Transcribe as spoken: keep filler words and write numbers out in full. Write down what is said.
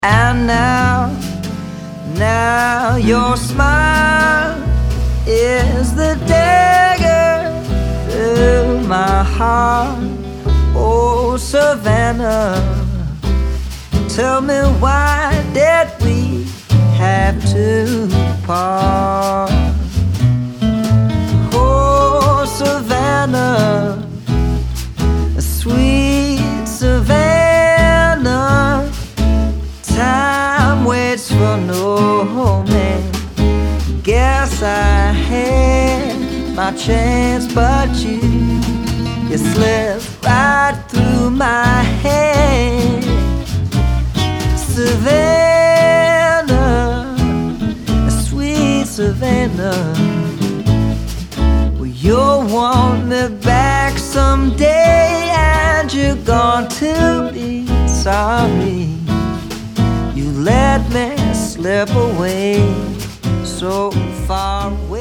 And now, now your smile is the dagger through my heart. Oh, Savannah, tell me, why did we have to part? Oh, Savannah, sweet Savannah, time waits for no man. Guess I had my chance, but you, you slipped right through my hand. Savannah, sweet Savannah, well, you'll want me back someday, and you're going to be sorry you let me slip away so far away.